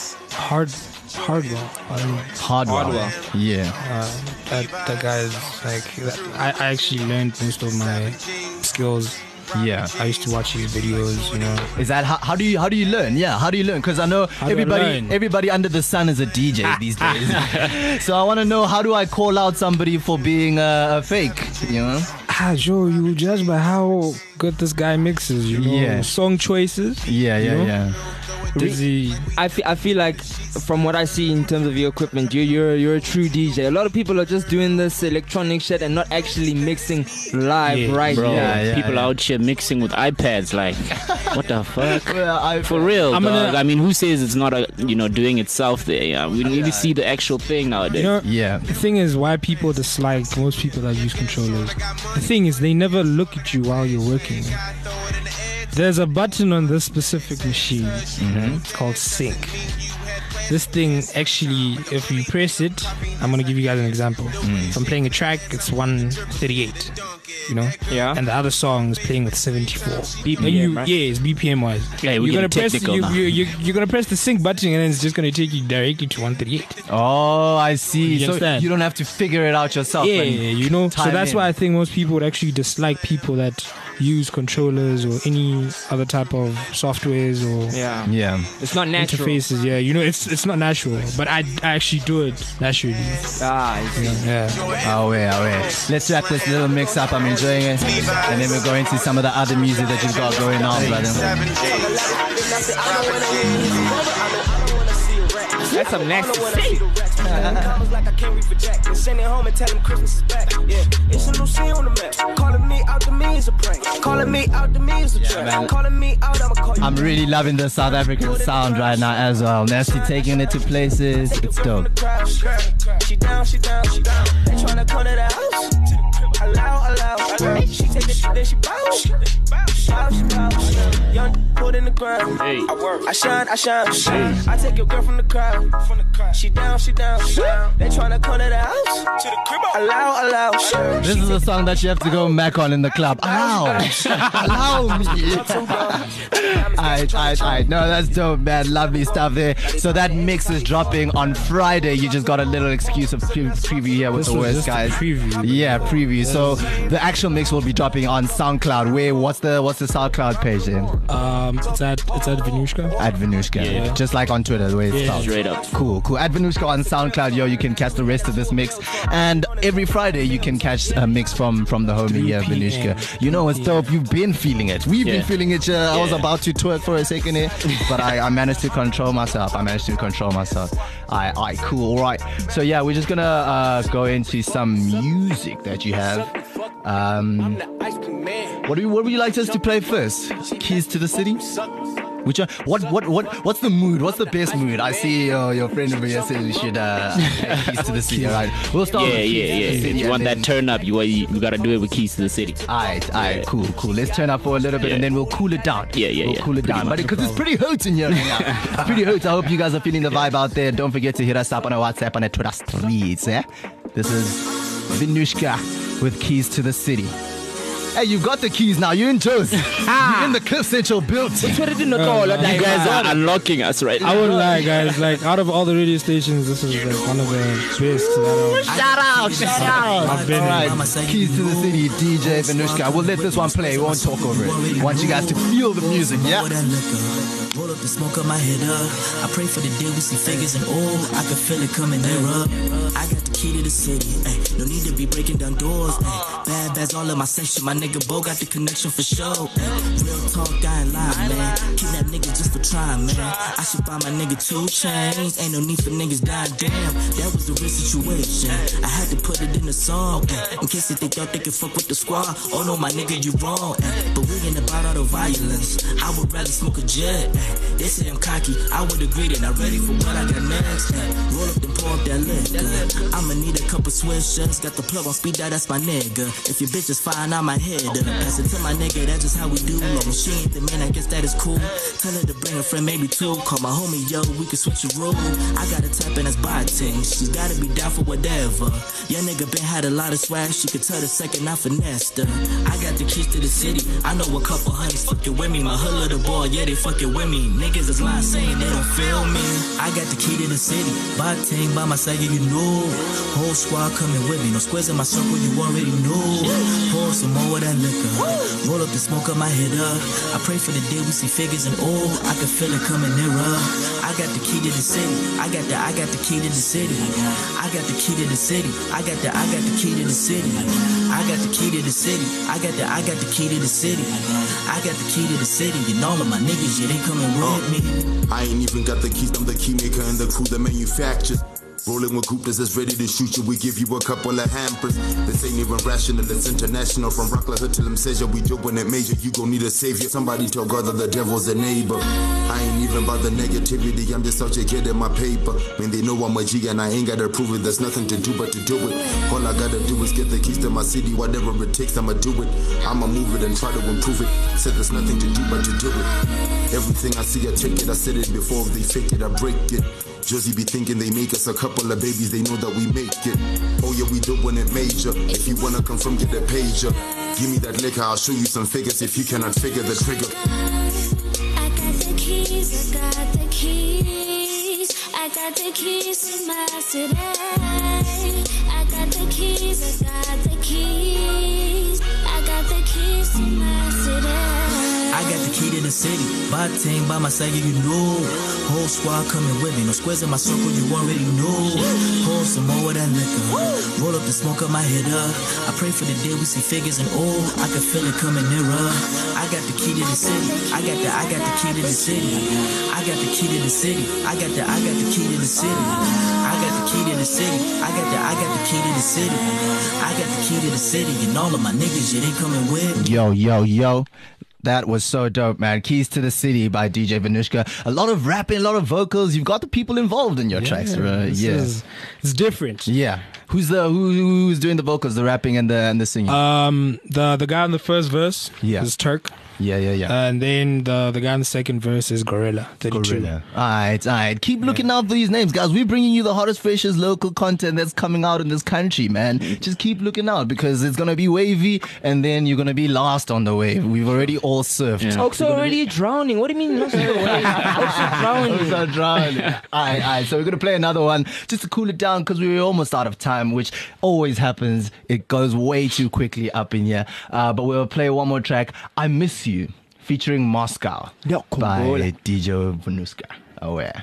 Speaker 5: Hard, Hardwell.
Speaker 3: Hardwell. Hardwell. Yeah.
Speaker 5: Uh, that that guy is like. I, I actually learned most of my skills.
Speaker 3: Yeah,
Speaker 5: I used to watch his videos. You know,
Speaker 3: is that how, how do you how do you learn? Yeah, how do you learn? Because I know how everybody I everybody under the sun is a D J these days. So I want to know, how do I call out somebody for being a, a fake? You know.
Speaker 5: Ah, Joe, you judge by how good this guy mixes, you know,
Speaker 3: yeah.
Speaker 5: song choices.
Speaker 3: Yeah, yeah,
Speaker 5: you know?
Speaker 3: yeah.
Speaker 5: Does he...
Speaker 4: I feel, I feel like from what I see in terms of your equipment, you, you're you're a true D J. A lot of people are just doing this electronic shit and not actually mixing live
Speaker 5: yeah,
Speaker 4: right
Speaker 6: bro,
Speaker 4: now.
Speaker 6: Yeah, people
Speaker 3: yeah.
Speaker 6: out here mixing with iPads, like, what the fuck?
Speaker 3: Well, I,
Speaker 6: For real,
Speaker 5: I'm
Speaker 6: dog.
Speaker 5: gonna,
Speaker 6: I mean, who says it's not a, you know, doing itself there? Yeah, we need
Speaker 3: yeah.
Speaker 6: to see the actual thing nowadays.
Speaker 5: You know,
Speaker 3: yeah.
Speaker 5: The thing is, why people dislike most people that use controllers. The thing is, they never look at you while you're working. There's a button on this specific machine.
Speaker 3: Mm-hmm.
Speaker 5: It's called sync. This thing actually, if you press it, I'm gonna give you guys an example.
Speaker 3: Mm.
Speaker 5: If I'm playing a track, it's one thirty-eight. You know,
Speaker 4: yeah,
Speaker 5: and the other song is playing with seventy-four.
Speaker 4: B P M,
Speaker 5: and you,
Speaker 4: right?
Speaker 5: Yeah, it's B P M wise.
Speaker 6: Yeah, we're
Speaker 5: you're gonna press
Speaker 6: technical
Speaker 5: you,
Speaker 6: now.
Speaker 5: you, you, you're gonna press the sync button, and then it's just gonna take you directly to one thirty-eight.
Speaker 3: Oh, I see.
Speaker 5: You
Speaker 3: so
Speaker 5: understand?
Speaker 3: you don't have to figure it out yourself.
Speaker 5: Yeah,
Speaker 3: and
Speaker 5: you know. So that's
Speaker 3: in.
Speaker 5: why I think most people would actually dislike people that use controllers or any other type of softwares or
Speaker 4: yeah,
Speaker 3: yeah.
Speaker 4: It's not natural.
Speaker 5: Interfaces. Yeah, you know, it's it's not natural. But I, I actually do it naturally.
Speaker 4: Ah, I see.
Speaker 5: Yeah.
Speaker 3: Oh wait, oh wait. Let's wrap this little mix up. I'm enjoying it, and then we'll go into some of the other music that you've got going on, brother.
Speaker 4: That's some nasty shit.
Speaker 11: Like I can't read for Jack. And send it home and tell him Christmas is back. Yeah, it's a new scene on the map. Calling me out to me is a prank. Calling me out to me is a trap. Calling me out, I'ma call you.
Speaker 3: I'm really loving the South African sound right now as well. Nasty taking it to places. It's dope.
Speaker 11: She down, she down, she down. They tryna come to the house. Allow, allow. She take it, then she bounce. Bounce, bounce. Young, put in the ground.
Speaker 6: Hey.
Speaker 11: I work, I shine, I shine. I take your girl from the crowd. She down, she down, she down. They tryna come to the house. To the crib. Allow, allow.
Speaker 3: This is a song that you have to go mac on in the club. Allow, allow me. Alright, alright, alright. No, that's dope, man. Lovely stuff there. So that mix is dropping on Friday. You just got a little exclusive pre- preview here with
Speaker 5: This
Speaker 3: the
Speaker 5: was
Speaker 3: West
Speaker 5: just a
Speaker 3: guys.
Speaker 5: preview.
Speaker 3: Yeah, preview. So the actual mix will be dropping on SoundCloud. Where? What's the What's the SoundCloud page then?
Speaker 5: Um, it's at it's at Venushka.
Speaker 3: At Venushka.
Speaker 6: Yeah.
Speaker 3: Just like on Twitter, the way it's
Speaker 5: Yeah.
Speaker 3: spelled.
Speaker 6: Straight up.
Speaker 3: Cool, cool. At Venushka on SoundCloud, yo, you can catch the rest of this mix. And every Friday, you can catch a mix from, from the homie here,
Speaker 5: three p.m.
Speaker 3: Venushka. You know what's dope? You've been feeling it. We've
Speaker 6: Yeah.
Speaker 3: been feeling it. Uh, I was
Speaker 6: Yeah.
Speaker 3: about to twerk for a second here, but I, I managed to control myself. I managed to control myself. Alright, alright, cool. All right. So, yeah, we're just going to uh, go into some music that you have. Um, what do you, what would you like us to play first? Keys to the City? Which one, what what what what's the mood? What's the best mood? I see uh, your friend over here says we should uh, play Keys to the City. All right, we'll start.
Speaker 6: Yeah,
Speaker 3: with
Speaker 6: yeah,
Speaker 3: Keys to the
Speaker 6: yeah.
Speaker 3: City
Speaker 6: If you want
Speaker 3: and
Speaker 6: that
Speaker 3: then-
Speaker 6: turn up, you you, you got to do it with Keys to the City.
Speaker 3: Alright, alright,
Speaker 6: Yeah.
Speaker 3: cool, cool. Let's turn up for a little bit
Speaker 6: Yeah.
Speaker 3: and then we'll cool it down.
Speaker 6: Yeah, yeah,
Speaker 3: we'll
Speaker 6: yeah.
Speaker 3: cool it
Speaker 6: Pretty
Speaker 3: down,
Speaker 6: much.
Speaker 3: because it's pretty hot in here right now. Pretty hot. I hope you guys are feeling the vibe out there. Don't forget to hit us up on our WhatsApp on our Twitter streets. Eh? This is Venushka with Keys to the City. Hey, you got the keys now. You're in Joe's. You're in the Cliff Central built.
Speaker 6: You guys are unlocking us right now.
Speaker 5: I wouldn't lie, guys. Like, out of all the radio stations, this is like one of the best that I've,
Speaker 3: Shout out, shout out.
Speaker 5: I've been
Speaker 3: All
Speaker 5: in.
Speaker 3: right, Keys to the City, D J Venushka. We'll let this one play. We won't talk over it. I want you guys to feel the music, yeah?
Speaker 12: Roll up the smoke up my head up. I pray for the day we see figures and oh, I can feel it coming nearer. I got the key to the city, ay. No need to be breaking down doors, ay. Bad bags all in my section. My nigga Bo got the connection for sure. Ay. Real talk, I ain't lying, man. Kidnap niggas just for trying, man. I should buy my nigga two chains. Ain't no need for niggas dying. Damn, that was the real situation. I had to put it in the song, ay. In case they thought they could fuck with the squad. Oh no, my nigga, you wrong. Ay. But we ain't about all the violence. I would rather smoke a jet. Ay. They say I'm cocky. I would agree that I'm ready for what I got next. Ay. Roll up and pour up that liquor. I'ma need a couple swishers. Got the plug on speed, that, that's my nigga. If your bitch is fine, I'm my head. Pass it to my nigga, that's just how we do. Long as she ain't the man, I guess that is cool. Tell her to bring a friend, maybe two. Call my homie, yo, we can switch a rule. I got a type and that's biting. She's gotta be down for whatever. Your nigga been had a lot of swag. She could tell the second I finessed her. I got the keys to the city. I know a couple honeys fucking with me. My hood little boy, yeah, they fucking with me. Niggas is lying saying they don't feel me. I got the key to the city. Biting by my side, yeah, you know. Whole squad coming with me. No squares in my circle, you already know. Pour some more of that liquor. Roll up the smoke up my head up. I pray for the day we see figures and oh, I can feel it coming nearer. I got the key to the city. I got the, I got the key to the city. I got the key to the city. I got the, I got the key to the city. I got the key to the city. I got the, I got the key to the city. I got the key to the city. And all of my niggas, yeah, they coming with me.
Speaker 13: I ain't even got the keys. I'm the key maker and the crew that manufactures. Rolling with group that's ready to shoot you. We give you a couple of hampers. This ain't even rational, it's international. From Rockler Hood to Limseja, we doing it major. You gon' need a savior. Somebody tell God that the devil's a neighbor. I ain't even about the negativity. I'm just out here getting my paper. Man, they know I'm a G and I ain't gotta prove it. There's nothing to do but to do it. All I gotta do is get the keys to my city. Whatever it takes, I'ma do it. I'ma move it and try to improve it. Said there's nothing to do but to do it. Everything I see, I take it. I said it before. If they fake it, I break it. Josie be thinking they make us a couple of babies, they know that we make it. Oh yeah, we doing it major. If you wanna confirm, get a pager. Give me that liquor, I'll show you some figures if you cannot figure the trigger.
Speaker 14: I got the keys, I got the keys. I got the keys to my city. I got the keys, I got the keys. I got the keys to my city.
Speaker 12: I got the key to the city. Biting by my side, yeah, you know. Whole squad coming with me. No squares in my circle, you already know. Pour some more of that liquor. Roll up the smoke up my head up. I pray for the day we see figures and oh, I can feel it coming nearer. I got the key to the city. I got the, I got the key to the city. I got the key to the city. I got the, I got the key to the city. I got the key to the city. I got the, I got the key to the city. I got the key to the city. And all of my niggas, yeah, they coming with me.
Speaker 3: Yo, yo, yo. That was so dope, man. Keys to the City by D J Venushka. A lot of rapping, a lot of vocals. You've got the people involved in your
Speaker 5: yeah,
Speaker 3: tracks, right?
Speaker 5: Yeah, is, it's different.
Speaker 3: Yeah. Who's the who, who's doing the vocals, the rapping, and the and the singing?
Speaker 5: Um, the the guy on the first verse
Speaker 3: yeah.
Speaker 5: is Turk.
Speaker 3: Yeah, yeah, yeah.
Speaker 5: And then the the guy in the second verse is Gorilla. thirty-two.
Speaker 3: Gorilla. All right, all right. Keep looking yeah. out for these names, guys. We're bringing you the hottest, freshest local content that's coming out in this country, man. Just keep looking out because it's gonna be wavy, and then you're gonna be last on the wave. We've already all surfed.
Speaker 4: Yeah. Oaks already be... drowning. What do you mean lost on the wave? Oaks are drowning.
Speaker 3: Oaks are drowning. All right, all right. So we're gonna play another one just to cool it down because we're almost out of time, which always happens. It goes way too quickly up in here. Uh, but we'll play one more track. I Miss You. Featuring Moscow by D J Venushka. Oh yeah.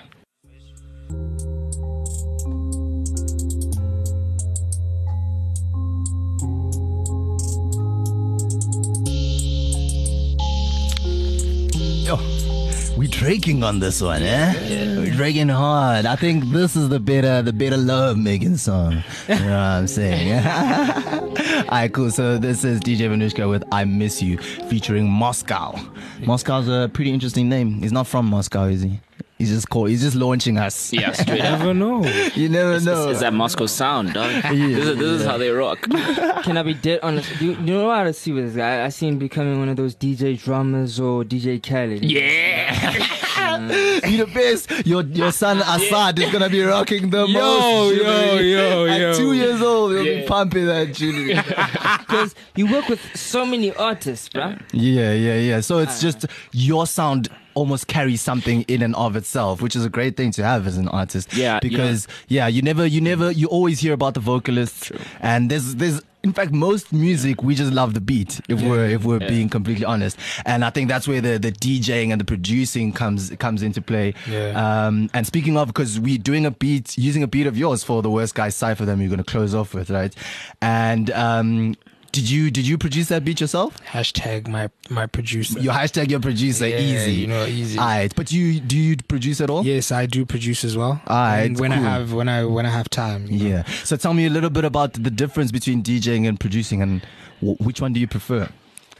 Speaker 3: Yo, we draking on this one, eh? Yeah. We're draking hard. I think this is the better, the better love making song. You know what I'm saying? Alright, cool. So this is D J Venushka with I Miss You featuring Moscow. Moscow's a pretty interesting name. He's not from Moscow, is he? He's just called. He's just launching us.
Speaker 6: Yeah, straight
Speaker 5: up. You never know.
Speaker 3: You never
Speaker 6: it's,
Speaker 3: know.
Speaker 6: It's, it's that Moscow sound, dog. Yeah, this is, this is how they rock.
Speaker 4: Can I be dead honest? You, you know what I see with this guy? I see him becoming one of those D J drummers or D J Khaled.
Speaker 6: Yeah.
Speaker 3: You the best. Your your son Assad is gonna be rocking the
Speaker 5: yo,
Speaker 3: most.
Speaker 5: Yo, yo,
Speaker 3: At
Speaker 5: yo.
Speaker 3: two years old, he'll
Speaker 6: yeah.
Speaker 3: be pumping that tune.
Speaker 4: Because you work with so many artists, bruh.
Speaker 3: Yeah, yeah, yeah. So it's just your sound almost carries something in and of itself, which is a great thing to have as an artist.
Speaker 6: Yeah,
Speaker 3: because yeah, yeah you never, you never, you always hear about the vocalists,
Speaker 6: True.
Speaker 3: and there's there's. in fact, most music we just love the beat. If
Speaker 5: Yeah.
Speaker 3: we're if we're
Speaker 6: Yeah.
Speaker 3: being completely honest, and I think that's where the, the DJing and the producing comes comes into play.
Speaker 5: Yeah.
Speaker 3: Um, and speaking of, because we're doing a beat, using a beat of yours for the Worst Guy Cypher, that we're going to close off with, right? And um, did you did you produce that beat yourself?
Speaker 5: Hashtag my my producer.
Speaker 3: Your hashtag your producer,
Speaker 5: Yeah,
Speaker 3: easy.
Speaker 5: you know, easy.
Speaker 3: Alright, but you do you produce at all?
Speaker 5: Yes, I do produce as well.
Speaker 3: Alright,
Speaker 5: And when
Speaker 3: cool.
Speaker 5: I have when I when I have time. you know.
Speaker 3: Yeah. So tell me a little bit about the difference between DJing and producing, and w- which one do you prefer?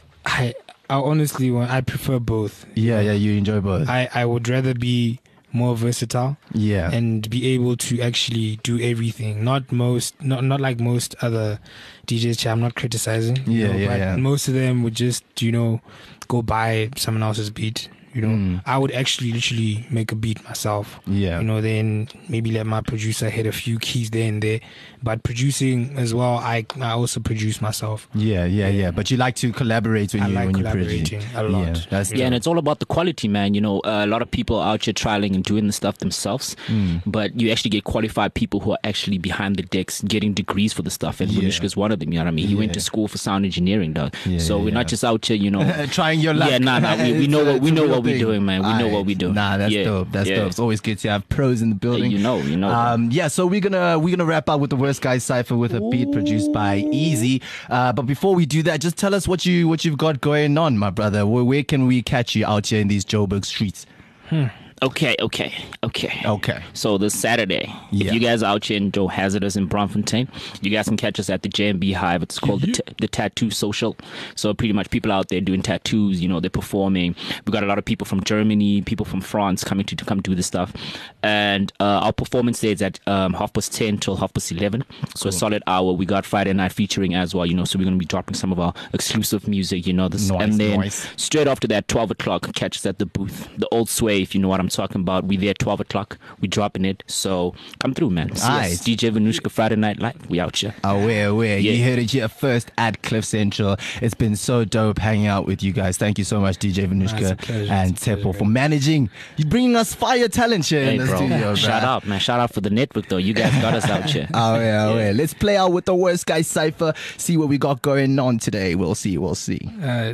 Speaker 5: I I honestly want I prefer both.
Speaker 3: Yeah, yeah, you enjoy both.
Speaker 5: I I would rather be more versatile.
Speaker 3: Yeah.
Speaker 5: And be able to actually do everything. Not most not not like most other D Js. I'm not criticizing. you
Speaker 3: Yeah,
Speaker 5: know,
Speaker 3: yeah,
Speaker 5: but
Speaker 3: yeah.
Speaker 5: most of them would just, you know, go buy someone else's beat. You know,
Speaker 3: Mm.
Speaker 5: I would actually literally make a beat myself.
Speaker 3: Yeah.
Speaker 5: You know, then maybe let my producer hit a few keys there and there. But producing as well, I I also produce myself.
Speaker 3: Yeah, yeah, yeah. But you like to collaborate when
Speaker 5: I
Speaker 3: you
Speaker 5: like
Speaker 3: when you
Speaker 5: collaborating
Speaker 3: produce.
Speaker 5: a lot.
Speaker 3: Yeah, that's
Speaker 6: Yeah, and it's all about the quality, man. You know, uh, a lot of people are out here trialing and doing the stuff themselves,
Speaker 3: Mm.
Speaker 6: but you actually get qualified people who are actually behind the decks getting degrees for the stuff. And
Speaker 3: Yeah.
Speaker 6: Venushka is one of them, you know what I mean? He went
Speaker 3: Yeah.
Speaker 6: to school for sound engineering, dog.
Speaker 3: Yeah,
Speaker 6: so
Speaker 3: yeah,
Speaker 6: we're
Speaker 3: yeah.
Speaker 6: not just out here, you know,
Speaker 3: trying your luck.
Speaker 6: Yeah, nah, nah. We, we
Speaker 3: It's
Speaker 6: know
Speaker 3: a-
Speaker 6: what we
Speaker 3: it's a
Speaker 6: know
Speaker 3: real
Speaker 6: what we're
Speaker 3: thing.
Speaker 6: doing, man. We know what we're doing.
Speaker 3: Nah, that's
Speaker 6: yeah.
Speaker 3: dope. That's
Speaker 6: yeah.
Speaker 3: dope. It's always good to have pros in the building.
Speaker 6: You know, you know.
Speaker 3: Um, yeah, so we're gonna we're gonna wrap up with the Worst Guy Cypher with a beat produced by Easy. Uh, but before we do that, just tell us what you what you've got going on, my brother. Where, where can we catch you out here in these Joburg streets?
Speaker 6: Hmm. Okay, okay, okay.
Speaker 3: Okay.
Speaker 6: So this Saturday,
Speaker 3: Yeah.
Speaker 6: if you guys are out here in Joe Hazardous in Braamfontein, you guys can catch us at the J M B Hive. It's called the, t- the Tattoo Social. So pretty much people out there doing tattoos, you know, they're performing. We got a lot of people from Germany, people from France coming to, to come do this stuff. And uh, our performance day is at um, half past ten till half past eleven. So a solid hour. We got Friday night featuring as well, you know, so we're going to be dropping some of our exclusive music, you know. This,
Speaker 3: Nice,
Speaker 6: and then
Speaker 3: nice.
Speaker 6: straight after that, twelve o'clock, catch us at the booth. The Old Sway, if you know what I'm talking about. We there at twelve o'clock. We dropping it. So come through, man. See
Speaker 3: Aight.
Speaker 6: us. D J Venushka Friday Night Live. We out here.
Speaker 3: Aware, aware.
Speaker 6: Yeah.
Speaker 3: You heard it here first at Cliff Central. It's been so dope hanging out with you guys. Thank you so much, D J Venushka
Speaker 5: It's a pleasure.
Speaker 3: and
Speaker 5: It's a pleasure,
Speaker 3: Tepo, for managing. You're bringing us fire talent here
Speaker 6: Hey,
Speaker 3: in the
Speaker 6: bro.
Speaker 3: studio,
Speaker 6: Shout
Speaker 3: bruh.
Speaker 6: out, man. Shout out for the network, though. You guys got us out here.
Speaker 3: Oh yeah, oh
Speaker 6: Yeah.
Speaker 3: yeah. Let's play out with the Worst Guy Cypher. See what we got going on today. We'll see. We'll see.
Speaker 5: Uh,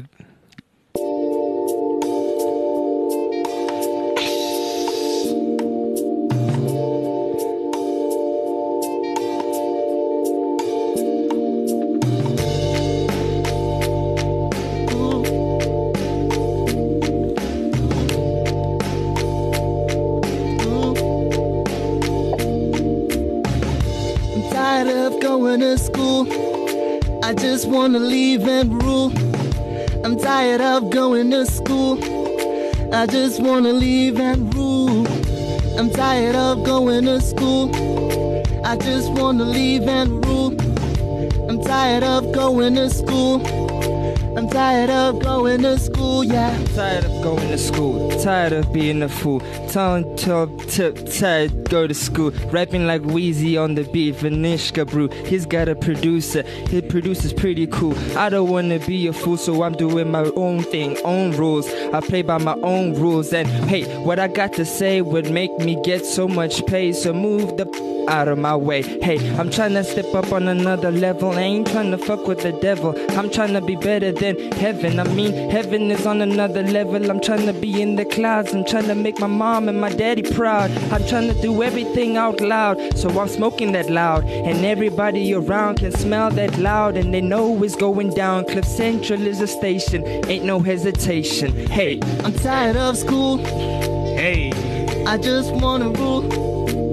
Speaker 2: I'm tired of going to school. I just wanna leave and rule. I'm tired of going to school. I just wanna leave and rule. I'm tired of going to school. I just wanna leave and rule. I'm tired of going to school. I'm tired of going to school, yeah.
Speaker 4: Tired of going to school, tired of being a fool. Telling top tip, tired go to school. Rapping like Wheezy on the beat, Venushka brew. He's got a producer, his producer's pretty cool. I don't wanna be a fool, so I'm doing my own thing, own rules. I play by my own rules, and hey, what I got to say would make me get so much pay. So move the out of my way. Hey, I'm trying to step up on another level. I ain't trying to fuck with the devil. I'm trying to be better than heaven. I mean, heaven is on another level. I'm trying to be in the clouds. I'm trying to make my mom and my daddy proud. I'm trying to do everything out loud. So I'm smoking that loud, and everybody around can smell that loud, and they know it's going down. Cliff Central is a station. Ain't no hesitation. Hey,
Speaker 2: I'm tired of school.
Speaker 5: hey.
Speaker 2: I just wanna rule.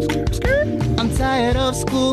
Speaker 2: I'm tired of school.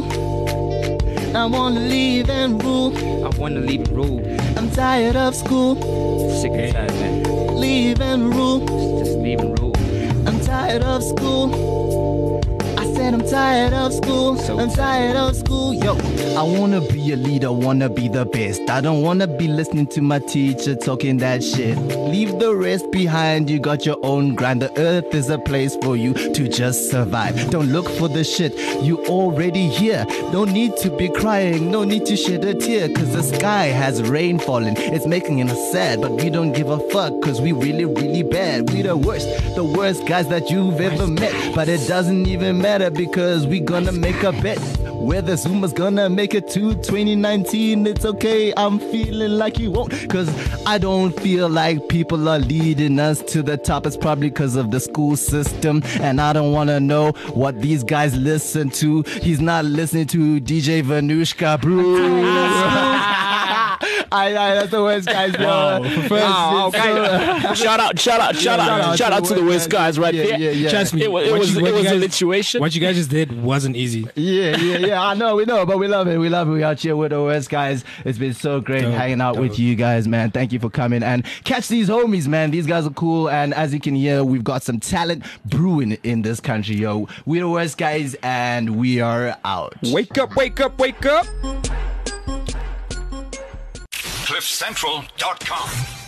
Speaker 2: I wanna leave and rule.
Speaker 4: I wanna leave and rule.
Speaker 2: I'm tired of school.
Speaker 4: Sick and tired, man.
Speaker 2: Leave and rule.
Speaker 4: Just leave and rule.
Speaker 2: I'm tired of school. I said I'm tired of school.
Speaker 4: So
Speaker 2: I'm tired of school. Yo,
Speaker 3: I wanna be a leader, wanna be the best. I don't wanna be listening to my teacher talking that shit. Leave the rest behind, you got your own grind. The earth is a place for you to just survive. Don't look for the shit, you already here. No need to be crying, no need to shed a tear. Cause the sky has rain falling, it's making us sad. But we don't give a fuck, cause we really, really bad. We the worst, the worst guys that you've ever met. But it doesn't even matter because we gonna make a bet. Whether Zuma's gonna make it to twenty nineteen, it's okay. I'm feeling like he won't. Cause I don't feel like people are leading us to the top. It's probably because of the school system. And I don't wanna know what these guys listen to. He's not listening to D J Venushka, bro. I, I, that's the West guys.
Speaker 6: Wow. Wow, okay. shout out, shout out, shout
Speaker 3: Yeah,
Speaker 6: out, shout out to the West guys right
Speaker 3: yeah,
Speaker 6: there.
Speaker 3: Yeah, yeah.
Speaker 5: Trust me,
Speaker 6: It was, it
Speaker 5: what
Speaker 6: was,
Speaker 5: you-
Speaker 6: it
Speaker 5: what
Speaker 6: was
Speaker 5: you
Speaker 6: a
Speaker 5: guys-
Speaker 6: situation.
Speaker 5: What you guys just did wasn't easy.
Speaker 3: Yeah, yeah, yeah. I know, we know, but we love it. We love it. We out here with the West guys. It's been so great
Speaker 5: Dope,
Speaker 3: hanging out with
Speaker 5: dope.
Speaker 3: you guys, man. Thank you for coming and catch these homies, man. These guys are cool, and as you can hear, we've got some talent brewing in this country, yo. We're the West guys, and we are out.
Speaker 4: Wake up, wake up, wake up.
Speaker 15: cliff central dot com